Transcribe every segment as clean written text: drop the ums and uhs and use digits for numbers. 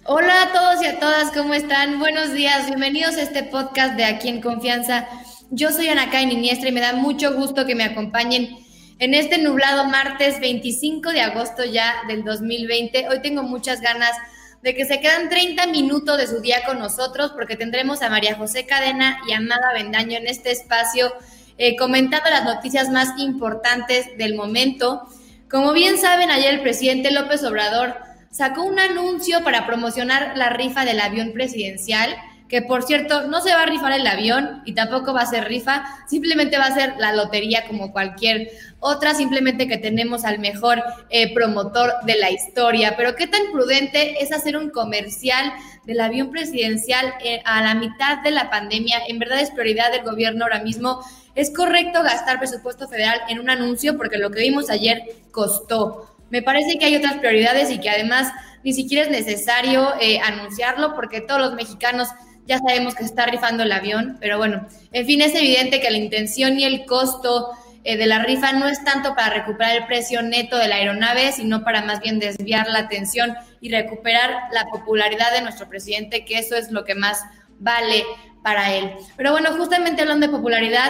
Hola a todos y a todas, ¿cómo están? Buenos días, bienvenidos a este podcast de Aquí en Confianza. Yo soy Ana Karen Iniestra y me da mucho gusto que me acompañen en este nublado martes 25 de agosto ya del 2020. Hoy tengo muchas ganas de que se quedan 30 minutos de su día con nosotros porque tendremos a María José Cadena y a Amada Avendaño en este espacio comentando las noticias más importantes del momento. Como bien saben, ayer el presidente López Obrador sacó un anuncio para promocionar la rifa del avión presidencial, que por cierto no se va a rifar el avión y tampoco va a ser rifa, simplemente va a ser la lotería como cualquier otra, simplemente que tenemos al mejor promotor de la historia. Pero qué tan prudente es hacer un comercial del avión presidencial a la mitad de la pandemia. En verdad es prioridad del gobierno ahora mismo. ¿Es correcto gastar presupuesto federal en un anuncio? Porque lo que vimos ayer costó. Me parece que hay otras prioridades y que además ni siquiera es necesario anunciarlo porque todos los mexicanos ya sabemos que se está rifando el avión, pero bueno, en fin, es evidente que la intención y el costo de la rifa no es tanto para recuperar el precio neto de la aeronave, sino para más bien desviar la atención y recuperar la popularidad de nuestro presidente, que eso es lo que más vale para él. Pero bueno, justamente hablando de popularidad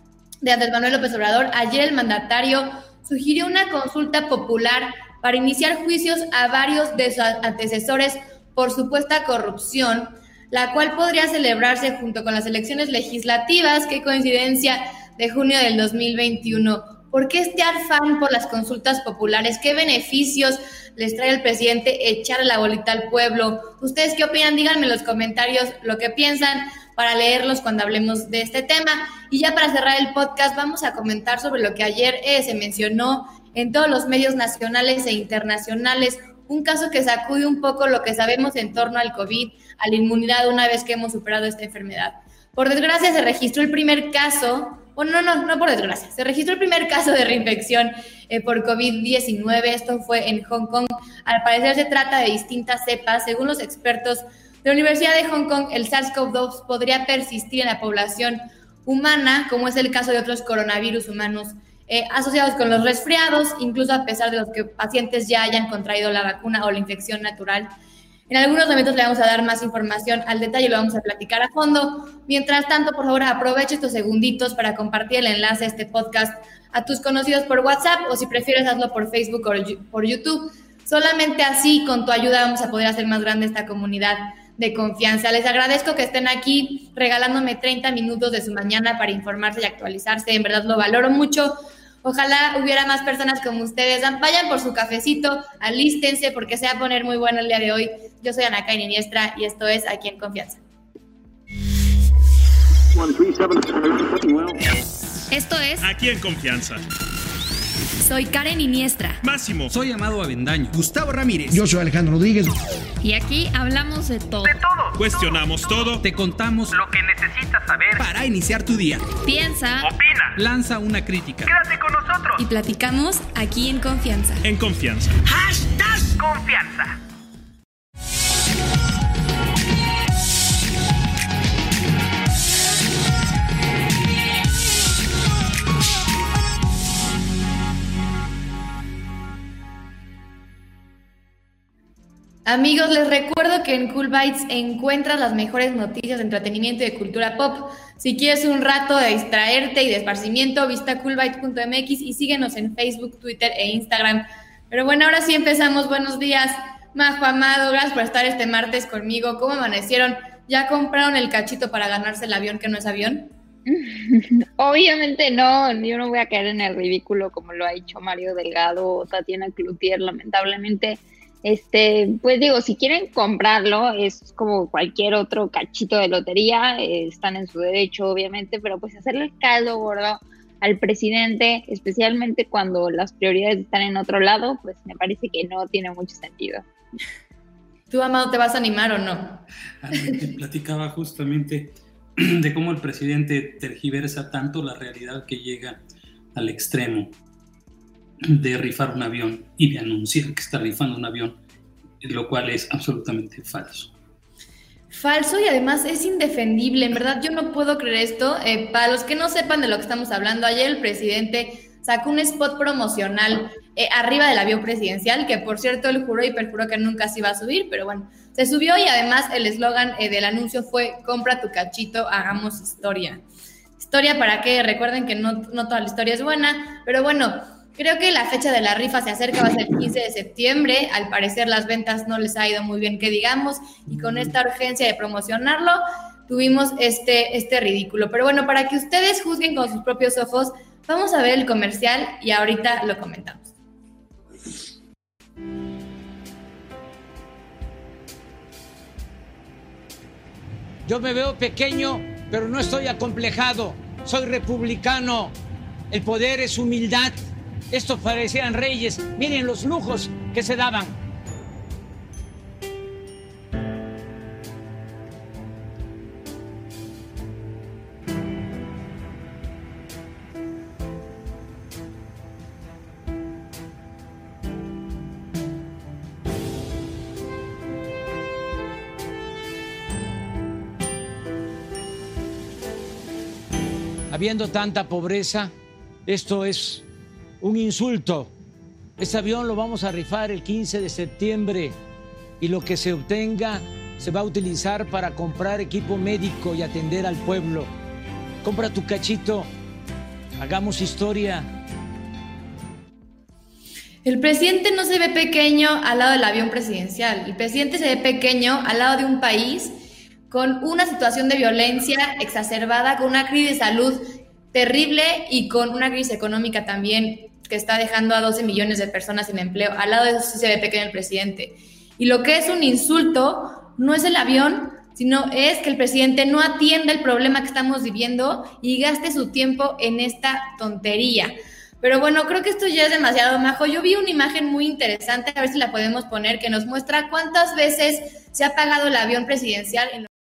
de Andrés Manuel López Obrador, ayer el mandatario sugirió una consulta popular para iniciar juicios a varios de sus antecesores por supuesta corrupción, la cual podría celebrarse junto con las elecciones legislativas, qué coincidencia, de junio del 2021. ¿Por qué este afán por las consultas populares? ¿Qué beneficios les trae el presidente echar la bolita al pueblo? ¿Ustedes qué opinan? Díganme en los comentarios lo que piensan para leerlos cuando hablemos de este tema. Y ya para cerrar el podcast vamos a comentar sobre lo que ayer se mencionó en todos los medios nacionales e internacionales, un caso que sacude un poco lo que sabemos en torno al COVID, a la inmunidad una vez que hemos superado esta enfermedad. Por desgracia se registró el primer caso, no por desgracia, se registró el primer caso de reinfección por COVID-19, esto fue en Hong Kong. Al parecer se trata de distintas cepas, según los expertos de la Universidad de Hong Kong, el SARS-CoV-2 podría persistir en la población humana, como es el caso de otros coronavirus humanos asociados con los resfriados, incluso a pesar de los que pacientes ya hayan contraído la vacuna o la infección natural. En algunos momentos le vamos a dar más información al detalle y lo vamos a platicar a fondo. Mientras tanto, por favor, aprovecha estos segunditos para compartir el enlace a este podcast a tus conocidos por WhatsApp o si prefieres hazlo por Facebook o por YouTube. Solamente así, con tu ayuda, vamos a poder hacer más grande esta comunidad de confianza. Les agradezco que estén aquí regalándome 30 minutos de su mañana para informarse y actualizarse. En verdad lo valoro mucho. Ojalá hubiera más personas como ustedes. Vayan por su cafecito, alístense porque se va a poner muy bueno el día de hoy. Yo soy Ana Karen Iniestra y esto es Aquí en Confianza. Esto es Aquí en Confianza. Soy Karen Iniestra. Máximo. Soy Amado Avendaño. Gustavo Ramírez. Yo soy Alejandro Rodríguez. Y aquí hablamos de todo. Cuestionamos todo. Te contamos lo que necesitas saber para iniciar tu día. Piensa. Opina. Lanza una crítica. Quédate con nosotros. Y platicamos aquí en Confianza. En Confianza. #Confianza. Amigos, les recuerdo que en Cool Bytes encuentras las mejores noticias de entretenimiento y de cultura pop. Si quieres un rato de distraerte y de esparcimiento, visita coolbytes.mx y síguenos en Facebook, Twitter e Instagram. Pero bueno, ahora sí empezamos. Buenos días, Majo, Amado, gracias por estar este martes conmigo. ¿Cómo amanecieron? ¿Ya compraron el cachito para ganarse el avión que no es avión? Obviamente no, yo no voy a caer en el ridículo como lo ha hecho Mario Delgado o Tatiana Cloutier, lamentablemente. Pues digo, si quieren comprarlo, es como cualquier otro cachito de lotería, están en su derecho, obviamente, pero pues hacerle el caldo gordo al presidente, especialmente cuando las prioridades están en otro lado, pues me parece que no tiene mucho sentido. ¿Tú, Amado, te vas a animar o no? Te platicaba justamente de cómo el presidente tergiversa tanto la realidad que llega al extremo de rifar un avión y de anunciar que está rifando un avión, lo cual es absolutamente falso. Falso y además es indefendible, en verdad yo no puedo creer esto. Para los que no sepan de lo que estamos hablando, ayer el presidente sacó un spot promocional arriba del avión presidencial, que por cierto él juró y perjuró que nunca se iba a subir, pero bueno, se subió y además el eslogan del anuncio fue compra tu cachito, hagamos historia. Historia para que recuerden que no toda la historia es buena, pero bueno, creo que la fecha de la rifa se acerca, va a ser el 15 de septiembre, al parecer las ventas no les ha ido muy bien que digamos, y con esta urgencia de promocionarlo, tuvimos este ridículo. Pero bueno, para que ustedes juzguen con sus propios ojos, vamos a ver el comercial y ahorita lo comentamos. Yo me veo pequeño, pero no estoy acomplejado. Soy republicano. El poder es humildad. Estos parecían reyes. Miren los lujos que se daban. Habiendo tanta pobreza, esto es un insulto. Este avión lo vamos a rifar el 15 de septiembre y lo que se obtenga se va a utilizar para comprar equipo médico y atender al pueblo. Compra tu cachito, hagamos historia. El presidente no se ve pequeño al lado del avión presidencial. El presidente se ve pequeño al lado de un país con una situación de violencia exacerbada, con una crisis de salud terrible y con una crisis económica también que está dejando a 12 millones de personas sin empleo. Al lado de eso sí se ve pequeño el presidente. Y lo que es un insulto no es el avión, sino es que el presidente no atienda el problema que estamos viviendo y gaste su tiempo en esta tontería. Pero bueno, creo que esto ya es demasiado, Majo. Yo vi una imagen muy interesante, a ver si la podemos poner, que nos muestra cuántas veces se ha apagado el avión presidencial.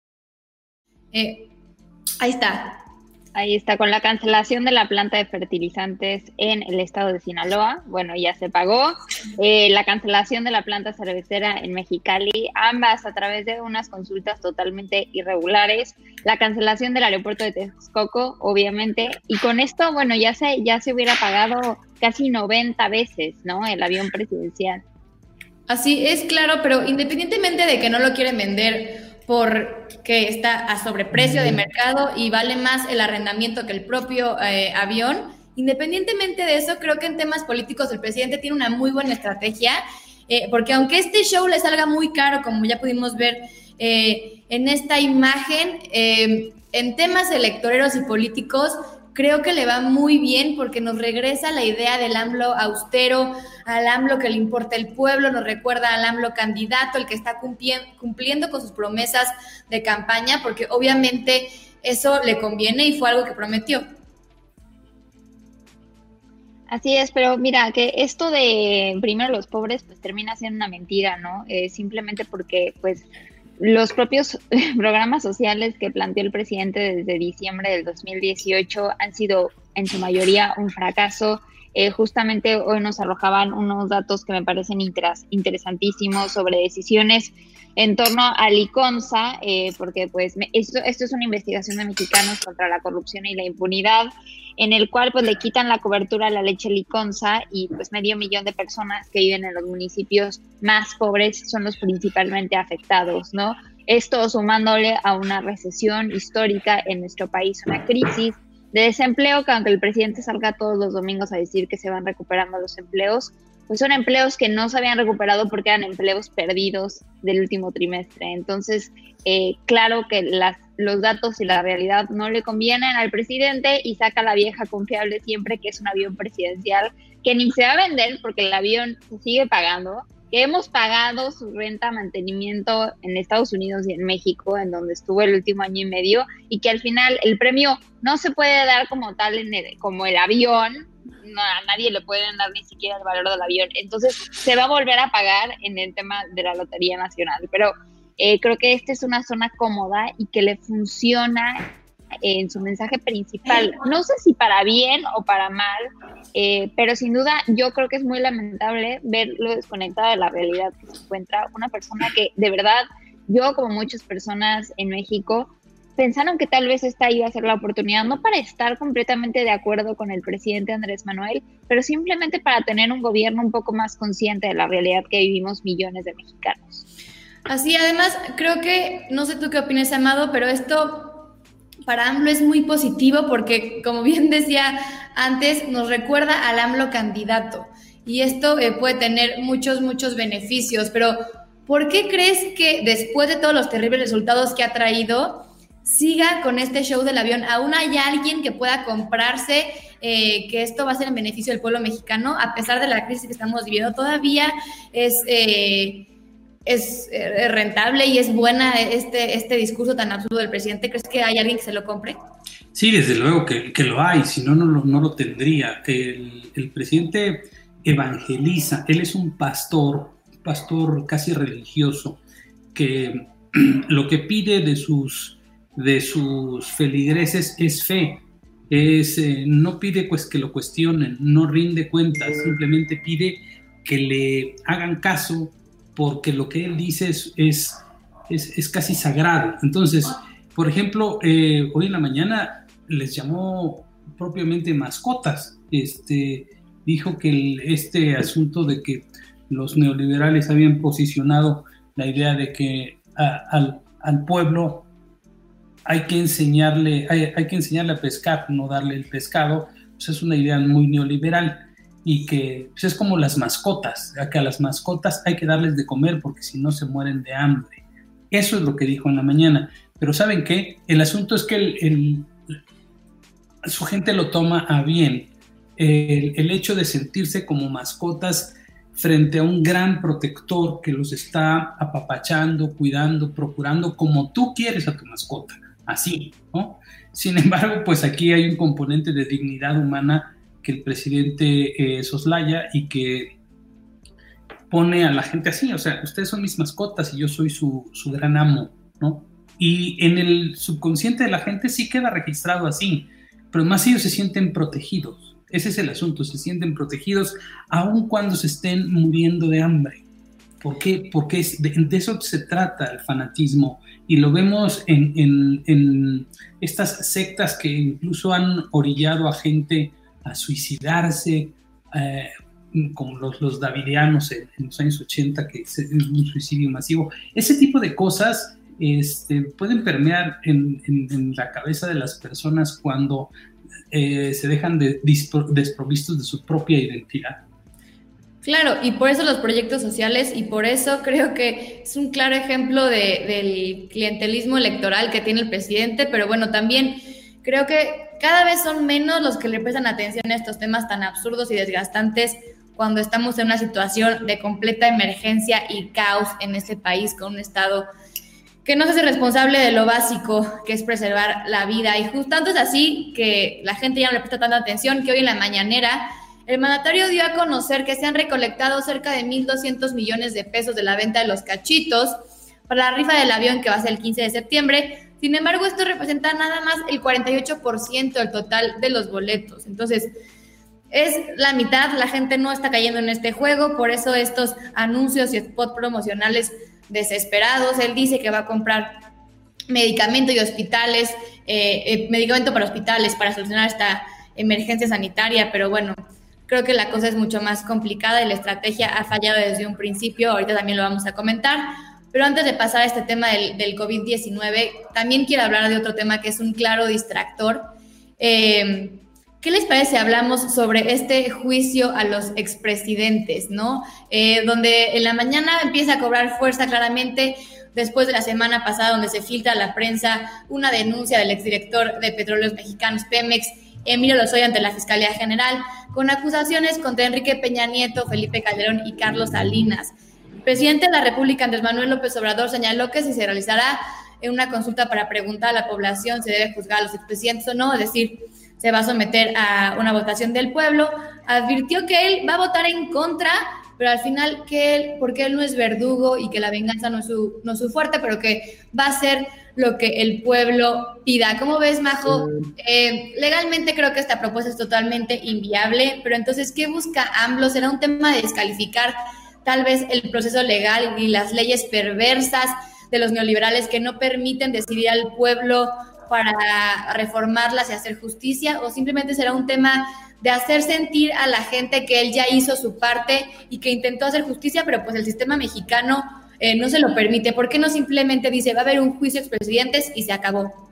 Ahí está. Ahí está, con la cancelación de la planta de fertilizantes en el estado de Sinaloa. Bueno, ya se pagó. La cancelación de la planta cervecera en Mexicali, ambas a través de unas consultas totalmente irregulares. La cancelación del aeropuerto de Texcoco, obviamente. Y con esto, bueno, ya se hubiera pagado casi 90 veces, ¿no? El avión presidencial. Así es, claro, pero independientemente de que no lo quieren vender porque está a sobreprecio de mercado y vale más el arrendamiento que el propio avión. Independientemente de eso, creo que en temas políticos el presidente tiene una muy buena estrategia, porque aunque este show le salga muy caro, como ya pudimos ver en esta imagen, en temas electoreros y políticos, creo que le va muy bien porque nos regresa la idea del AMLO austero, al AMLO que le importa el pueblo, nos recuerda al AMLO candidato, el que está cumpliendo con sus promesas de campaña, porque obviamente eso le conviene y fue algo que prometió. Así es, pero mira, que esto de primero los pobres pues termina siendo una mentira, ¿no? Simplemente porque pues los propios programas sociales que planteó el presidente desde diciembre del 2018 han sido en su mayoría un fracaso. Justamente hoy nos arrojaban unos datos que me parecen interesantísimos sobre decisiones en torno a Liconza, porque pues esto es una investigación de Mexicanos contra la corrupción y la impunidad, en el cual pues le quitan la cobertura a la leche Liconza y pues 500,000 de personas que viven en los municipios más pobres son los principalmente afectados, ¿no? Esto sumándole a una recesión histórica en nuestro país, una crisis de desempleo, que aunque el presidente salga todos los domingos a decir que se van recuperando los empleos, pues son empleos que no se habían recuperado porque eran empleos perdidos del último trimestre. Entonces, claro que los datos y la realidad no le convienen al presidente y saca la vieja confiable siempre, que es un avión presidencial que ni se va a vender porque el avión se sigue pagando, que hemos pagado su renta, mantenimiento en Estados Unidos y en México, en donde estuvo el último año y medio, y que al final el premio no se puede dar como tal como el avión. No, a nadie le pueden dar ni siquiera el valor del avión, entonces se va a volver a pagar en el tema de la Lotería Nacional, pero creo que esta es una zona cómoda y que le funciona en su mensaje principal, no sé si para bien o para mal, pero sin duda yo creo que es muy lamentable verlo desconectado de la realidad que se encuentra una persona que de verdad, yo como muchas personas en México, pensaron que tal vez esta iba a ser la oportunidad, no para estar completamente de acuerdo con el presidente Andrés Manuel, pero simplemente para tener un gobierno un poco más consciente de la realidad que vivimos millones de mexicanos. Así, además, creo que, no sé tú qué opinas, Amado, pero esto para AMLO es muy positivo porque, como bien decía antes, nos recuerda al AMLO candidato. Y esto puede tener muchos beneficios, pero ¿por qué crees que después de todos los terribles resultados que ha traído, siga con este show del avión? ¿Aún hay alguien que pueda comprarse que esto va a ser en beneficio del pueblo mexicano? A pesar de la crisis que estamos viviendo, todavía es rentable y es buena este discurso tan absurdo del presidente. ¿Crees que hay alguien que se lo compre? Sí, desde luego que lo hay, si no, no lo tendría. El presidente evangeliza, él es un pastor casi religioso, que lo que pide de sus feligreses es fe, no pide pues que lo cuestionen, no rinde cuentas, simplemente pide que le hagan caso, porque lo que él dice es casi sagrado. Entonces, por ejemplo, hoy en la mañana les llamó propiamente mascotas, dijo que este asunto de que los neoliberales habían posicionado la idea de que al pueblo hay que enseñarle a pescar, no darle el pescado, pues es una idea muy neoliberal, y que pues es como las mascotas, que a las mascotas hay que darles de comer porque si no se mueren de hambre. Eso es lo que dijo en la mañana. Pero ¿saben qué? El asunto es que su gente lo toma a bien. El hecho de sentirse como mascotas frente a un gran protector que los está apapachando, cuidando, procurando como tú quieres a tu mascota, así, ¿no? Sin embargo, pues aquí hay un componente de dignidad humana que el presidente soslaya y que pone a la gente así, o sea, ustedes son mis mascotas y yo soy su gran amo, ¿no? Y en el subconsciente de la gente sí queda registrado así, pero más ellos se sienten protegidos. Ese es el asunto, se sienten protegidos aun cuando se estén muriendo de hambre. ¿Por qué? Porque de eso se trata el fanatismo, y lo vemos en estas sectas que incluso han orillado a gente a suicidarse, como los davidianos en los años 80, que es un suicidio masivo. Ese tipo de cosas pueden permear en la cabeza de las personas cuando se dejan desprovistos de su propia identidad. Claro, y por eso los proyectos sociales, y por eso creo que es un claro ejemplo del clientelismo electoral que tiene el presidente, pero bueno, también creo que cada vez son menos los que le prestan atención a estos temas tan absurdos y desgastantes cuando estamos en una situación de completa emergencia y caos en este país, con un Estado que no se hace responsable de lo básico, que es preservar la vida. Y justo tanto es así que la gente ya no le presta tanta atención, que hoy en la mañanera el mandatario dio a conocer que se han recolectado cerca de 1,200 millones de pesos de la venta de los cachitos para la rifa del avión que va a ser el 15 de septiembre. Sin embargo, esto representa nada más el 48% del total de los boletos. Entonces, es la mitad, la gente no está cayendo en este juego, por eso estos anuncios y spots promocionales desesperados. Él dice que va a comprar medicamento para hospitales para solucionar esta emergencia sanitaria, pero bueno, creo que la cosa es mucho más complicada y la estrategia ha fallado desde un principio. Ahorita también lo vamos a comentar, pero antes de pasar a este tema del COVID-19, también quiero hablar de otro tema que es un claro distractor. ¿Qué les parece si hablamos sobre este juicio a los expresidentes, ¿no? Donde en la mañana empieza a cobrar fuerza claramente después de la semana pasada, donde se filtra a la prensa una denuncia del exdirector de Petróleos Mexicanos, Pemex, Emilio Lozoya, ante la Fiscalía General, con acusaciones contra Enrique Peña Nieto, Felipe Calderón y Carlos Salinas. El presidente de la República, Andrés Manuel López Obrador, señaló que si se realizará una consulta para preguntar a la población, se debe juzgar a los expresidentes o no, es decir, se va a someter a una votación del pueblo. Advirtió que él va a votar en contra, pero al final porque él no es verdugo y que la venganza no es su fuerte, pero que va a hacer lo que el pueblo pida. ¿Cómo ves, Majo? Legalmente creo que esta propuesta es totalmente inviable, pero entonces, ¿qué busca AMLO? ¿Será un tema de descalificar tal vez el proceso legal y las leyes perversas de los neoliberales que no permiten decidir al pueblo para reformarlas y hacer justicia, o simplemente será un tema de hacer sentir a la gente que él ya hizo su parte y que intentó hacer justicia, pero pues el sistema mexicano no se lo permite? ¿Por qué no simplemente dice va a haber un juicio de expresidentes y se acabó?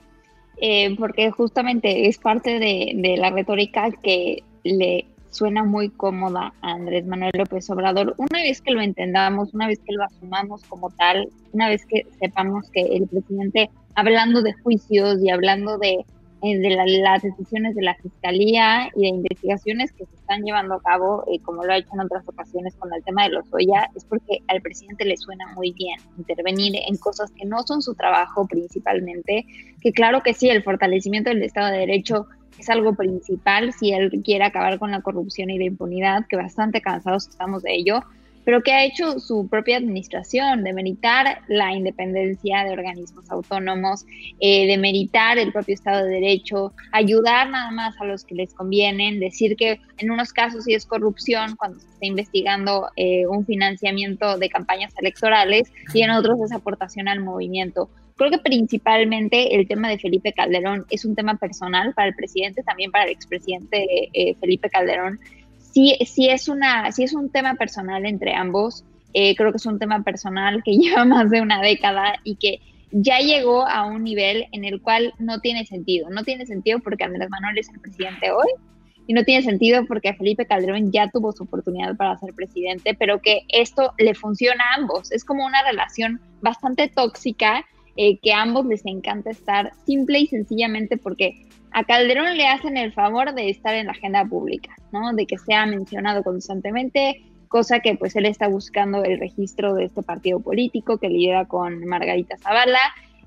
Porque justamente es parte de la retórica que le suena muy cómoda a Andrés Manuel López Obrador. Una vez que lo entendamos, una vez que lo asumamos como tal, una vez que sepamos que el presidente, hablando de juicios y hablando de las decisiones de la Fiscalía y de investigaciones que se están llevando a cabo, como lo ha hecho en otras ocasiones con el tema de Lozoya, es porque al presidente le suena muy bien intervenir en cosas que no son su trabajo principalmente, que claro que sí, el fortalecimiento del Estado de Derecho es algo principal si él quiere acabar con la corrupción y la impunidad, que bastante cansados estamos de ello, pero que ha hecho su propia administración, de meritar la independencia de organismos autónomos, de meritar el propio Estado de Derecho, ayudar nada más a los que les convienen, decir que en unos casos sí es corrupción cuando se está investigando un financiamiento de campañas electorales y en otros es aportación al movimiento. Creo que principalmente el tema de Felipe Calderón es un tema personal para el presidente, también para el expresidente Felipe Calderón. Sí es un tema personal entre ambos. Creo que es un tema personal que lleva más de una década y que ya llegó a un nivel en el cual no tiene sentido. No tiene sentido porque Andrés Manuel es el presidente hoy y no tiene sentido porque Felipe Calderón ya tuvo su oportunidad para ser presidente, pero que esto le funciona a ambos. Es como una relación bastante tóxica que a ambos les encanta estar, simple y sencillamente porque a Calderón le hacen el favor de estar en la agenda pública, ¿no? De que sea mencionado constantemente, cosa que pues él está buscando el registro de este partido político que lidera con Margarita Zavala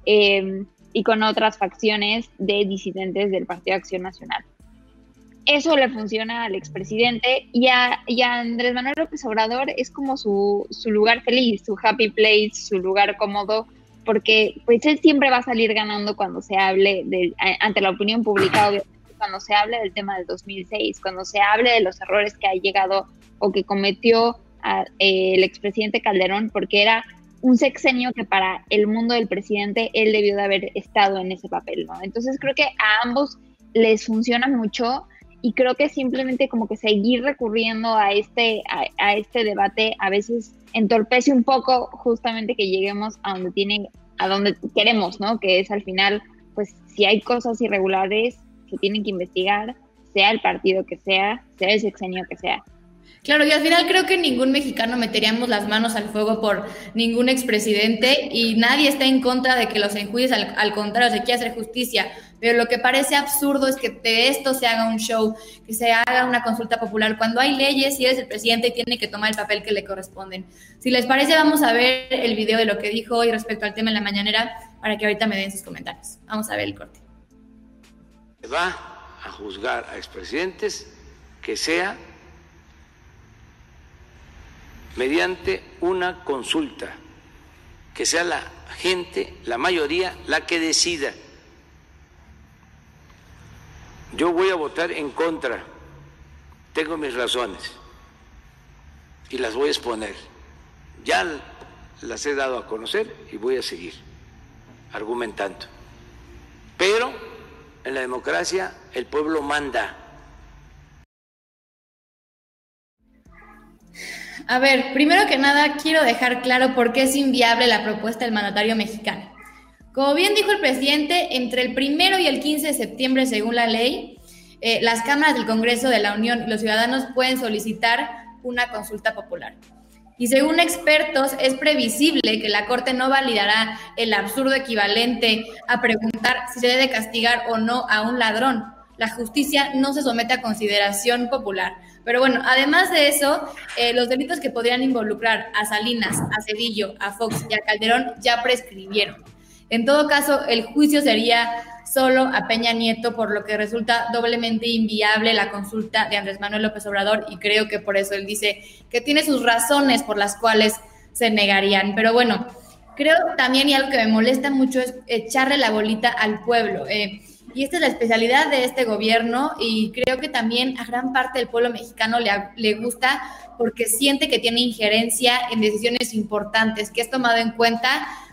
y con otras facciones de disidentes del Partido Acción Nacional. Eso le funciona al expresidente y a Andrés Manuel López Obrador es como su lugar feliz, su happy place, su lugar cómodo, porque pues él siempre va a salir ganando cuando se hable ante la opinión pública, obviamente, cuando se hable del tema del 2006, cuando se hable de los errores que ha llegado o que cometió el expresidente Calderón, porque era un sexenio que para el mundo del presidente él debió de haber estado en ese papel, ¿no? Entonces creo que a ambos les funciona mucho y creo que simplemente como que seguir recurriendo a este debate a veces entorpece un poco justamente que lleguemos a donde queremos, ¿no? Que es al final, pues si hay cosas irregulares que tienen que investigar, sea el partido que sea el sexenio que sea. Claro, y al final creo que ningún mexicano meteríamos las manos al fuego por ningún expresidente y nadie está en contra de que los enjuicies, al contrario, se quiere hacer justicia, pero lo que parece absurdo es que de esto se haga un show, que se haga una consulta popular, cuando hay leyes y eres el presidente y tiene que tomar el papel que le corresponden. Si les parece, vamos a ver el video de lo que dijo hoy respecto al tema en la mañanera para que ahorita me den sus comentarios. Vamos a ver el corte. Va a juzgar a expresidentes que sea mediante una consulta, que sea la gente, la mayoría, la que decida. Yo voy a votar en contra, tengo mis razones y las voy a exponer. Ya las he dado a conocer y voy a seguir argumentando. Pero en la democracia el pueblo manda. A ver, primero que nada quiero dejar claro por qué es inviable la propuesta del mandatario mexicano. Como bien dijo el presidente, entre el 1 y el 15 de septiembre, según la ley, las cámaras del Congreso de la Unión y los ciudadanos pueden solicitar una consulta popular. Y según expertos, es previsible que la Corte no validará el absurdo equivalente a preguntar si se debe castigar o no a un ladrón. La justicia no se somete a consideración popular. Pero bueno, además de eso, los delitos que podrían involucrar a Salinas, a Zedillo, a Fox y a Calderón ya prescribieron. En todo caso, el juicio sería solo a Peña Nieto, por lo que resulta doblemente inviable la consulta de Andrés Manuel López Obrador, y creo que por eso él dice que tiene sus razones por las cuales se negarían. Pero bueno, creo también, y algo que me molesta mucho, es echarle la bolita al pueblo. Y esta es la especialidad de este gobierno, y creo que también a gran parte del pueblo mexicano le gusta porque siente que tiene injerencia en decisiones importantes, que es tomado en cuenta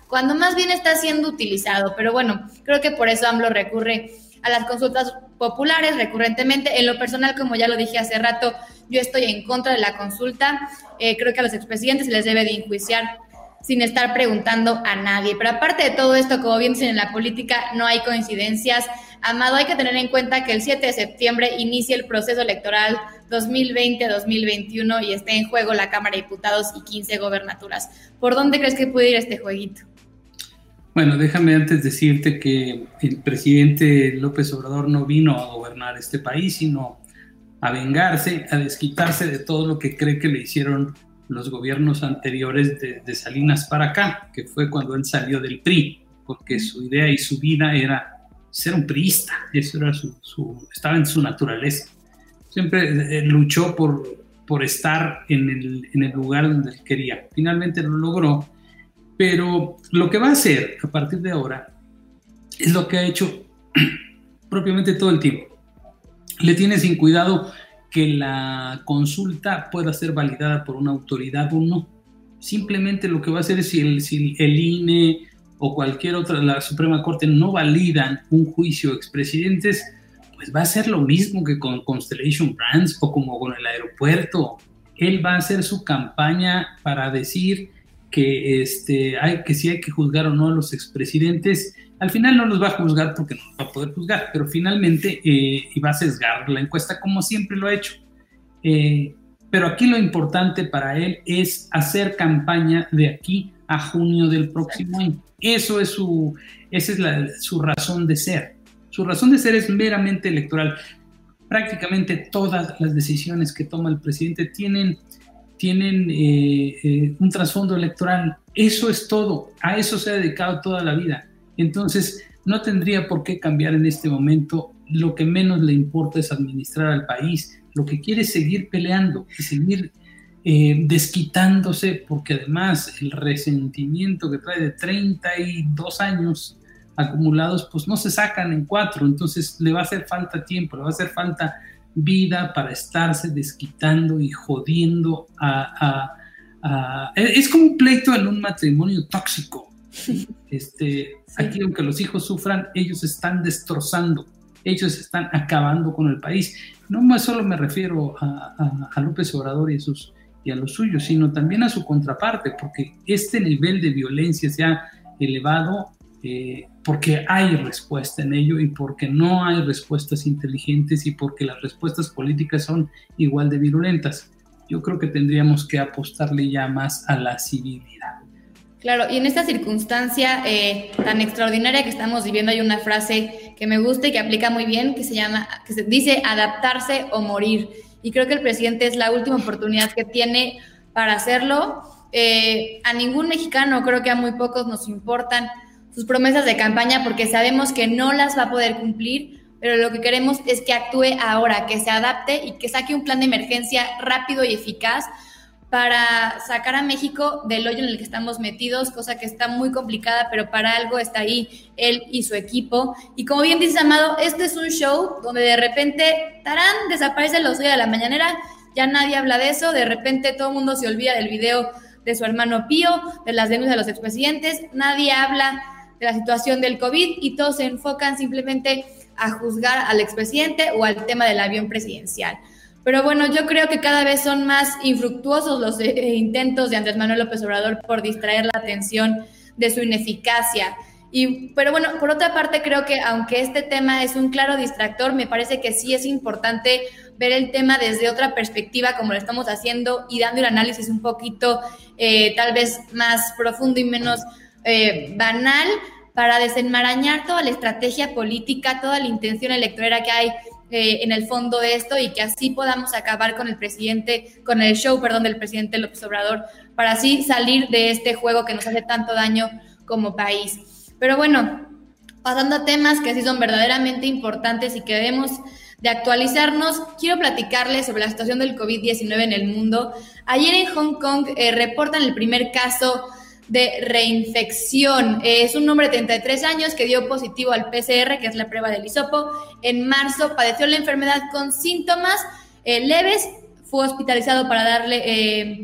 cuando más bien está siendo utilizado. Pero bueno, creo que por eso AMLO recurre a las consultas populares recurrentemente. En lo personal, como ya lo dije hace rato, yo estoy en contra de la consulta. Creo que a los expresidentes se les debe de enjuiciar sin estar preguntando a nadie. Pero aparte de todo esto, como bien dicen en la política, no hay coincidencias. Amado, hay que tener en cuenta que el 7 de septiembre inicia el proceso electoral 2020-2021 y está en juego la Cámara de Diputados y 15 gobernaturas. ¿Por dónde crees que puede ir este jueguito? Bueno, déjame antes decirte que el presidente López Obrador no vino a gobernar este país, sino a vengarse, a desquitarse de todo lo que cree que le hicieron los gobiernos anteriores de Salinas para acá, que fue cuando él salió del PRI, porque su idea y su vida era ser un priista, eso era estaba en su naturaleza. Siempre luchó por estar en el lugar donde él quería. Finalmente lo logró, pero lo que va a hacer a partir de ahora es lo que ha hecho propiamente todo el tiempo. Le tiene sin cuidado que la consulta pueda ser validada por una autoridad o no. Simplemente lo que va a hacer es si el INE o cualquier otra, la Suprema Corte, no validan un juicio a expresidentes, pues va a ser lo mismo que con Constellation Brands o como con el aeropuerto. Él va a hacer su campaña para decir que si hay que juzgar o no a los expresidentes. Al final no los va a juzgar porque no va a poder juzgar, pero finalmente va a sesgar la encuesta como siempre lo ha hecho. Pero aquí lo importante para él es hacer campaña de aquí a junio del próximo año. Esa es su razón de ser. Su razón de ser es meramente electoral. Prácticamente todas las decisiones que toma el presidente tienen un trasfondo electoral. Eso es todo. A eso se ha dedicado toda la vida. Entonces, no tendría por qué cambiar en este momento. Lo que menos le importa es administrar al país. Lo que quiere es seguir peleando y seguir desquitándose, porque además el resentimiento que trae de 32 años acumulados, pues no se sacan en 4. Entonces, le va a hacer falta tiempo, le va a hacer falta vida para estarse desquitando y jodiendo es como un pleito en un matrimonio tóxico. Aquí, aunque los hijos sufran, ellos están destrozando, ellos están acabando con el país. No solo me refiero a López Obrador y a los suyos, sino también a su contraparte, porque este nivel de violencia se ha elevado porque hay respuesta en ello y porque no hay respuestas inteligentes y porque las respuestas políticas son igual de virulentas. Yo creo que tendríamos que apostarle ya más a la civilidad. Claro, y en esta circunstancia tan extraordinaria que estamos viviendo hay una frase que me gusta y que aplica muy bien, que se dice adaptarse o morir. Y creo que el presidente es la última oportunidad que tiene para hacerlo. A ningún mexicano, creo que a muy pocos nos importan sus promesas de campaña porque sabemos que no las va a poder cumplir, pero lo que queremos es que actúe ahora, que se adapte y que saque un plan de emergencia rápido y eficaz para sacar a México del hoyo en el que estamos metidos, cosa que está muy complicada, pero para algo está ahí él y su equipo. Y como bien dices, Amado, este es un show donde de repente, ¡tarán!, desaparece los días de la mañanera, ya nadie habla de eso, de repente todo el mundo se olvida del video de su hermano Pío, de las denuncias de los expresidentes, nadie habla de la situación del COVID y todos se enfocan simplemente a juzgar al expresidente o al tema del avión presidencial. Pero bueno, yo creo que cada vez son más infructuosos los intentos de Andrés Manuel López Obrador por distraer la atención de su ineficacia. Pero bueno, por otra parte, creo que aunque este tema es un claro distractor, me parece que sí es importante ver el tema desde otra perspectiva, como lo estamos haciendo, y dando el análisis un poquito tal vez más profundo y menos banal, para desenmarañar toda la estrategia política, toda la intención electorera que hay en el fondo de esto, y que así podamos acabar con el show del presidente López Obrador, para así salir de este juego que nos hace tanto daño como país. Pero bueno, pasando a temas que sí son verdaderamente importantes y que debemos de actualizarnos, quiero platicarles sobre la situación del COVID-19 en el mundo. Ayer en Hong Kong reportan el primer caso de reinfección. Es un hombre de 33 años que dio positivo al PCR, que es la prueba del hisopo. En marzo padeció la enfermedad con síntomas leves, fue hospitalizado para darle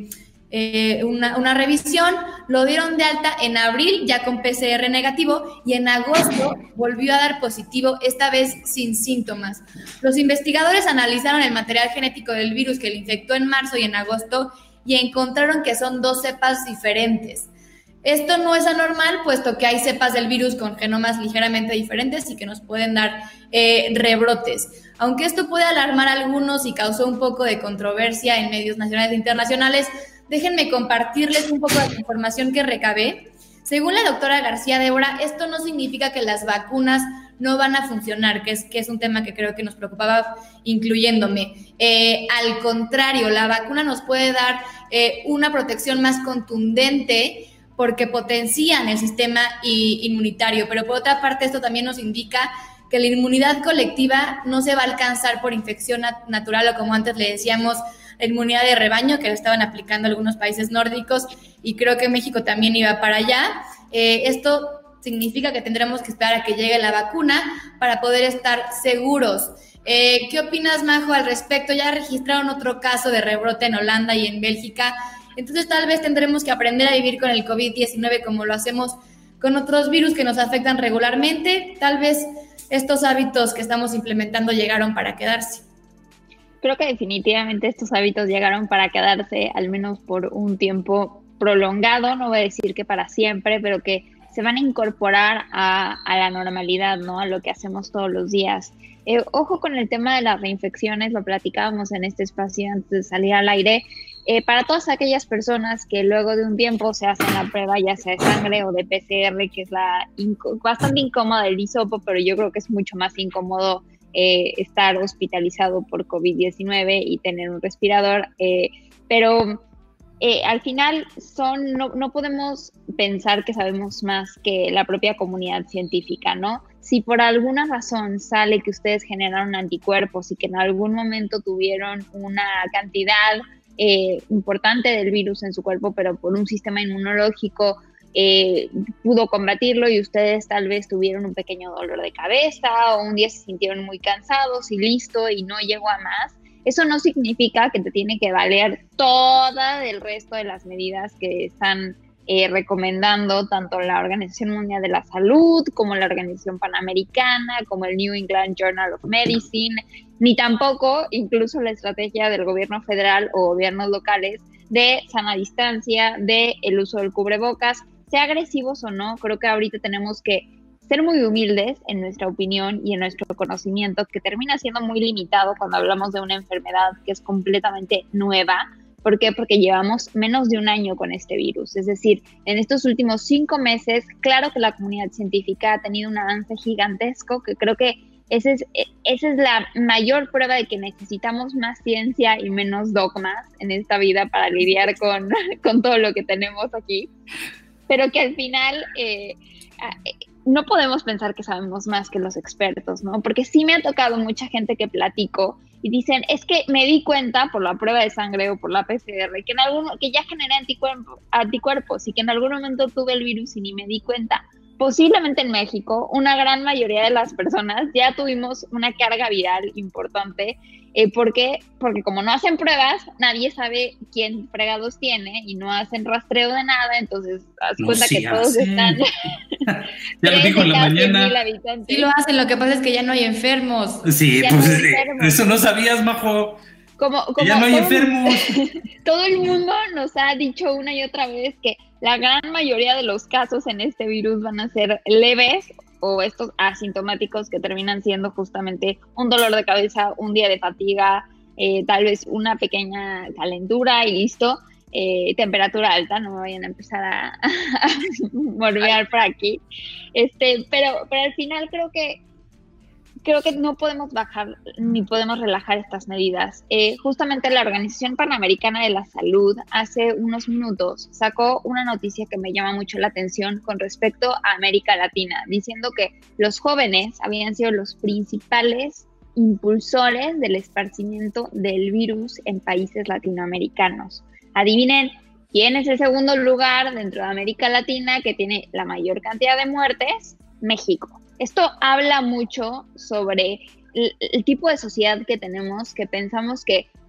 una revisión, lo dieron de alta en abril ya con PCR negativo y en agosto volvió a dar positivo, esta vez sin síntomas. Los investigadores analizaron el material genético del virus que le infectó en marzo y en agosto y encontraron que son 2 cepas diferentes. Esto no es anormal, puesto que hay cepas del virus con genomas ligeramente diferentes y que nos pueden dar rebrotes. Aunque esto puede alarmar a algunos y causó un poco de controversia en medios nacionales e internacionales, déjenme compartirles un poco de la información que recabé. Según la doctora García Débora, esto no significa que las vacunas no van a funcionar, que es un tema que creo que nos preocupaba, incluyéndome. Al contrario, la vacuna nos puede dar una protección más contundente porque potencian el sistema inmunitario, pero por otra parte esto también nos indica que la inmunidad colectiva no se va a alcanzar por infección natural o como antes le decíamos, la inmunidad de rebaño que lo estaban aplicando algunos países nórdicos y creo que México también iba para allá. Esto significa que tendremos que esperar a que llegue la vacuna para poder estar seguros. ¿Qué opinas, Majo, al respecto? Ya registraron otro caso de rebrote en Holanda y en Bélgica, entonces tal vez tendremos que aprender a vivir con el COVID-19 como lo hacemos con otros virus que nos afectan regularmente. Tal vez estos hábitos que estamos implementando llegaron para quedarse. Creo que definitivamente estos hábitos llegaron para quedarse, al menos por un tiempo prolongado, no voy a decir que para siempre, pero que se van a incorporar a la normalidad, ¿no? A lo que hacemos todos los días. Ojo con el tema de las reinfecciones, lo platicábamos en este espacio antes de salir al aire. Para todas aquellas personas que luego de un tiempo se hacen la prueba, ya sea de sangre o de PCR, que es bastante incómoda el hisopo, pero yo creo que es mucho más incómodo estar hospitalizado por COVID-19 y tener un respirador, pero al final no podemos pensar que sabemos más que la propia comunidad científica, ¿no? Si por alguna razón sale que ustedes generaron anticuerpos y que en algún momento tuvieron una cantidad importante del virus en su cuerpo, pero por un sistema inmunológico pudo combatirlo y ustedes tal vez tuvieron un pequeño dolor de cabeza o un día se sintieron muy cansados y listo y no llegó a más, eso no significa que te tiene que valer toda el resto de las medidas que están recomendando tanto la Organización Mundial de la Salud como la Organización Panamericana, como el New England Journal of Medicine, ni tampoco incluso la estrategia del gobierno federal o gobiernos locales de sana distancia, de el uso del cubrebocas, sea agresivos o no. Creo que ahorita tenemos que ser muy humildes en nuestra opinión y en nuestro conocimiento, que termina siendo muy limitado cuando hablamos de una enfermedad que es completamente nueva. ¿Por qué? Porque llevamos menos de un año con este virus. Es decir, en estos últimos 5 meses, claro que la comunidad científica ha tenido un avance gigantesco, que creo que esa es la mayor prueba de que necesitamos más ciencia y menos dogmas en esta vida para lidiar con todo lo que tenemos aquí. Pero que al final no podemos pensar que sabemos más que los expertos, ¿no? Porque sí me ha tocado mucha gente que platico y dicen, es que me di cuenta por la prueba de sangre o por la PCR que ya generé anticuerpos y que en algún momento tuve el virus y ni me di cuenta. Posiblemente en México, una gran mayoría de las personas ya tuvimos una carga viral importante. ¿Por qué? Porque como no hacen pruebas, nadie sabe quién fregados tiene y no hacen rastreo de nada, entonces haz cuenta que todos están... Ya lo dijo en la mañana. Sí lo hacen, lo que pasa es que ya no hay enfermos. Sí, pues no enfermos. Eso no sabías, Majo. Como ya no hay enfermos. Todo el mundo nos ha dicho una y otra vez que la gran mayoría de los casos en este virus van a ser leves o estos asintomáticos que terminan siendo justamente un dolor de cabeza, un día de fatiga, tal vez una pequeña calentura y listo. Temperatura alta, no me vayan a empezar a morbear por aquí. Pero al final creo que no podemos bajar ni podemos relajar estas medidas. Justamente la Organización Panamericana de la Salud hace unos minutos sacó una noticia que me llama mucho la atención con respecto a América Latina, diciendo que los jóvenes habían sido los principales impulsores del esparcimiento del virus en países latinoamericanos. Adivinen quién es el segundo lugar dentro de América Latina que tiene la mayor cantidad de muertes. México. Esto habla mucho sobre el tipo de sociedad que tenemos, que pensamos que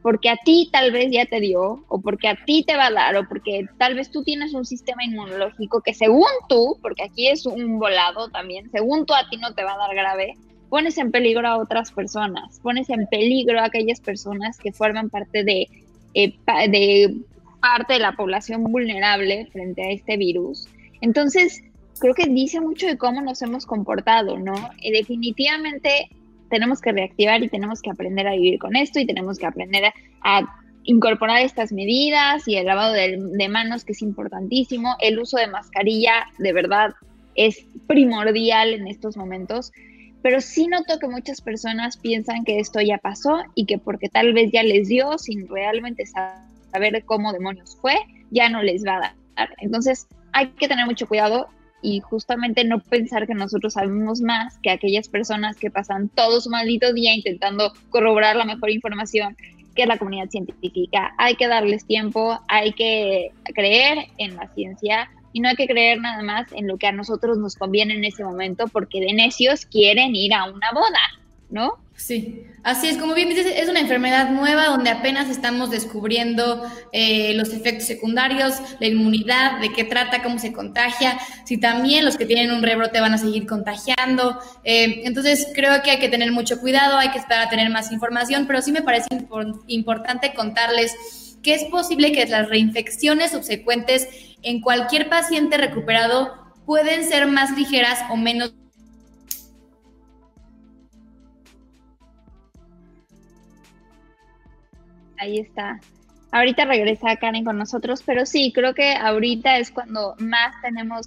porque a ti tal vez ya te dio, o porque a ti te va a dar, o porque tal vez tú tienes un sistema inmunológico que según tú, porque aquí es un volado también, según tú a ti no te va a dar grave, pones en peligro a otras personas, pones en peligro a aquellas personas que forman parte de parte de la población vulnerable frente a este virus. Entonces, creo que dice mucho de cómo nos hemos comportado, ¿no? Definitivamente tenemos que reactivar y tenemos que aprender a vivir con esto y tenemos que aprender a incorporar estas medidas y el lavado de manos, que es importantísimo. El uso de mascarilla, de verdad, es primordial en estos momentos. Pero sí noto que muchas personas piensan que esto ya pasó y que porque tal vez ya les dio sin realmente saber cómo demonios fue, ya no les va a dar. Entonces hay que tener mucho cuidado y justamente no pensar que nosotros sabemos más que aquellas personas que pasan todo su maldito día intentando corroborar la mejor información, que es la comunidad científica. Hay que darles tiempo, hay que creer en la ciencia y no hay que creer nada más en lo que a nosotros nos conviene en ese momento, porque de necios quieren ir a una boda, ¿no? Sí, así es, como bien dices, es una enfermedad nueva donde apenas estamos descubriendo los efectos secundarios, la inmunidad, de qué trata, cómo se contagia, si también los que tienen un rebrote van a seguir contagiando. Entonces creo que hay que tener mucho cuidado, hay que esperar a tener más información, pero sí me parece importante contarles que es posible que las reinfecciones subsecuentes en cualquier paciente recuperado pueden ser más ligeras o menos. Ahí está. Ahorita regresa Karen con nosotros, pero sí, creo que ahorita es cuando más tenemos...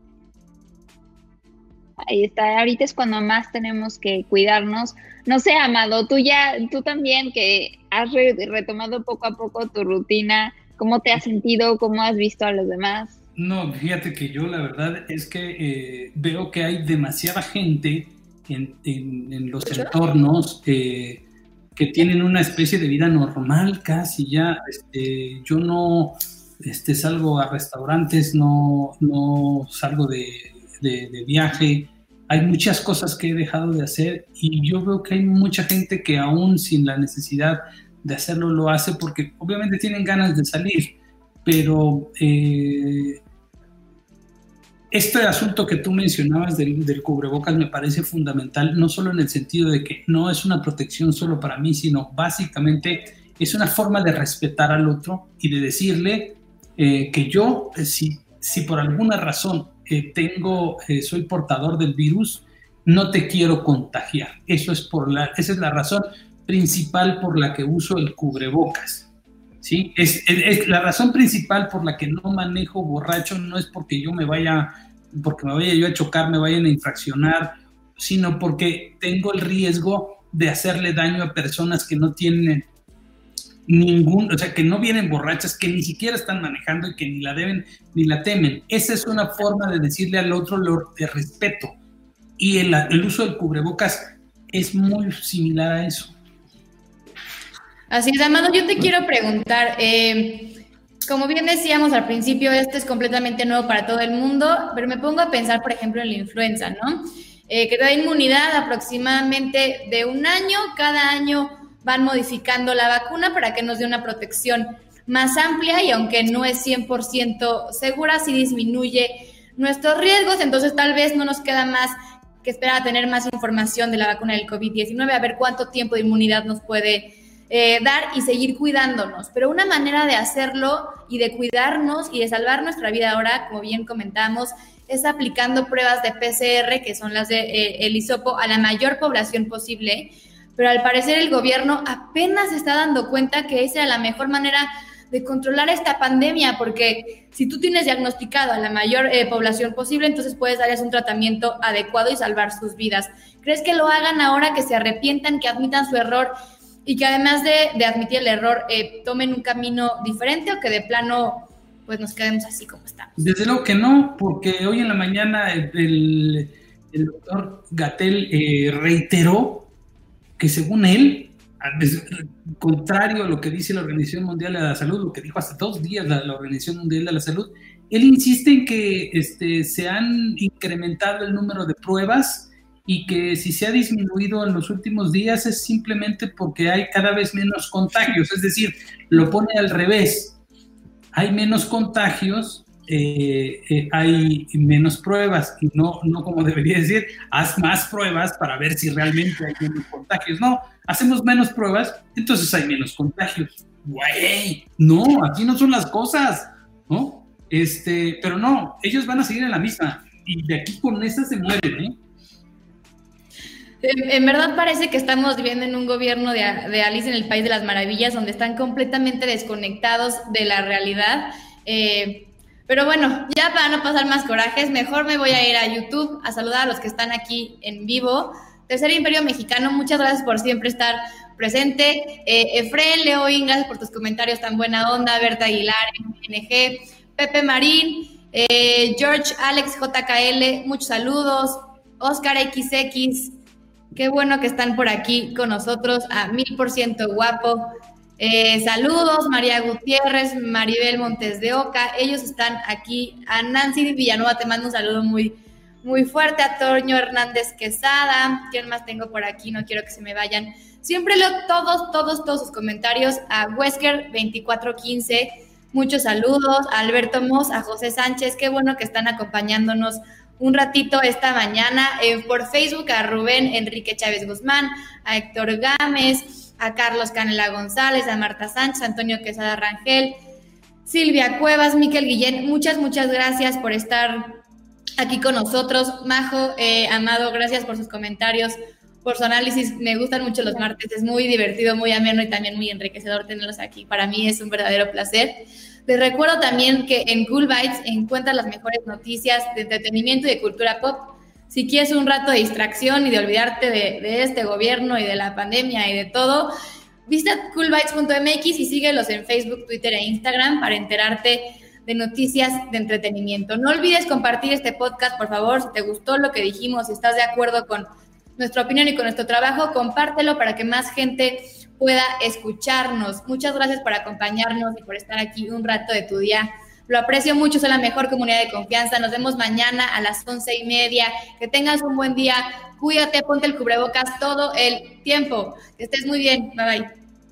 Ahí está, ahorita es cuando más tenemos que cuidarnos. No sé, Amado, tú también que has retomado poco a poco tu rutina, ¿cómo te has sentido? ¿Cómo has visto a los demás? No, fíjate que yo la verdad es que veo que hay demasiada gente en los entornos que tienen una especie de vida normal casi ya. Yo no salgo a restaurantes, no salgo de viaje. Hay muchas cosas que he dejado de hacer y yo veo que hay mucha gente que aún sin la necesidad de hacerlo lo hace porque obviamente tienen ganas de salir, pero este asunto que tú mencionabas del cubrebocas me parece fundamental, no solo en el sentido de que no es una protección solo para mí, sino básicamente es una forma de respetar al otro y de decirle que yo, si por alguna razón soy portador del virus, no te quiero contagiar. Esa es la razón principal por la que uso el cubrebocas. ¿Sí? Es la razón principal por la que no manejo borracho, no es porque me vaya yo a chocar, me vayan a infraccionar, sino porque tengo el riesgo de hacerle daño a personas que no tienen que no vienen borrachas, que ni siquiera están manejando y que ni la deben ni la temen. Esa es una forma de decirle al otro de respeto. Y el uso del cubrebocas es muy similar a eso. Así es, Amado, yo te quiero preguntar, como bien decíamos al principio, esto es completamente nuevo para todo el mundo, pero me pongo a pensar, por ejemplo, en la influenza, ¿no? Que te da inmunidad aproximadamente de un año, cada año van modificando la vacuna para que nos dé una protección más amplia y aunque no es 100% segura, sí disminuye nuestros riesgos, entonces tal vez no nos queda más que esperar a tener más información de la vacuna del COVID-19, a ver cuánto tiempo de inmunidad nos puede dar y seguir cuidándonos. Pero una manera de hacerlo y de cuidarnos y de salvar nuestra vida ahora, como bien comentamos, es aplicando pruebas de PCR, que son las de el hisopo, a la mayor población posible. Pero al parecer el gobierno apenas se está dando cuenta que esa era la mejor manera de controlar esta pandemia, porque si tú tienes diagnosticado a la mayor población posible, entonces puedes darles un tratamiento adecuado y salvar sus vidas. ¿Crees que lo hagan ahora, que se arrepientan, que admitan su error y que además de admitir el error tomen un camino diferente o que de plano pues nos quedemos así como estamos? Desde luego que no, porque hoy en la mañana el doctor Gatell reiteró que según él, contrario a lo que dice la Organización Mundial de la Salud, lo que dijo hace 2 días la Organización Mundial de la Salud, él insiste en que se han incrementado el número de pruebas y que si se ha disminuido en los últimos días es simplemente porque hay cada vez menos contagios, es decir, lo pone al revés, hay menos contagios, hay menos pruebas, y no como debería decir, haz más pruebas para ver si realmente hay menos contagios, no, hacemos menos pruebas, entonces hay menos contagios. Güey, no, así no son las cosas, ¿no? Pero no, ellos van a seguir en la misma, y de aquí con esa se mueren, ¿eh? En verdad parece que estamos viviendo en un gobierno de Alicia en el País de las Maravillas, donde están completamente desconectados de la realidad. Pero bueno, ya para no pasar más corajes, mejor me voy a ir a YouTube a saludar a los que están aquí en vivo. Tercer Imperio Mexicano, muchas gracias por siempre estar presente. Efraín Leoín, gracias por tus comentarios tan buena onda. Berta Aguilar, NG, Pepe Marín, George Alex JKL, muchos saludos. Oscar XX, qué bueno que están por aquí con nosotros, a 1000% guapo. Saludos, María Gutiérrez, Maribel Montes de Oca, ellos están aquí. A Nancy Villanueva te mando un saludo muy, muy fuerte. A Toño Hernández Quesada, ¿quién más tengo por aquí? No quiero que se me vayan. Siempre leo todos sus comentarios. A Wesker 2415, muchos saludos. A Alberto Mos, a José Sánchez, qué bueno que están acompañándonos un ratito esta mañana. Por Facebook a Rubén Enrique Chávez Guzmán, a Héctor Gámez, a Carlos Canela González, a Marta Sánchez, a Antonio Quesada Rangel, Silvia Cuevas, Miquel Guillén, muchas gracias por estar aquí con nosotros. Majo, Amado, gracias por sus comentarios, por su análisis. Me gustan mucho los martes, es muy divertido, muy ameno y también muy enriquecedor tenerlos aquí. Para mí es un verdadero placer. Les recuerdo también que en Cool Bites encuentras las mejores noticias de entretenimiento y de cultura pop. Si quieres un rato de distracción y de olvidarte de este gobierno y de la pandemia y de todo, visita coolbites.mx y síguelos en Facebook, Twitter e Instagram para enterarte de noticias de entretenimiento. No olvides compartir este podcast, por favor. Si te gustó lo que dijimos, si estás de acuerdo con nuestra opinión y con nuestro trabajo, compártelo para que más gente pueda escucharnos. Muchas gracias por acompañarnos y por estar aquí un rato de tu día. Lo aprecio mucho, soy la mejor comunidad de confianza. Nos vemos mañana a las 11:30. Que tengas un buen día. Cuídate, ponte el cubrebocas todo el tiempo. Que estés muy bien. Bye, bye.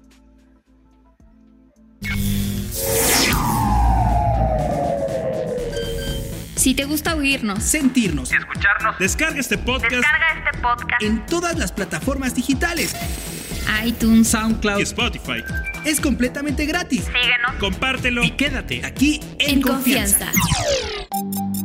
Si te gusta oírnos, sentirnos y escucharnos, Descarga este podcast en todas las plataformas digitales. iTunes, SoundCloud y Spotify. es completamente gratis. Compártelo y quédate Aquí en Confianza. confianza.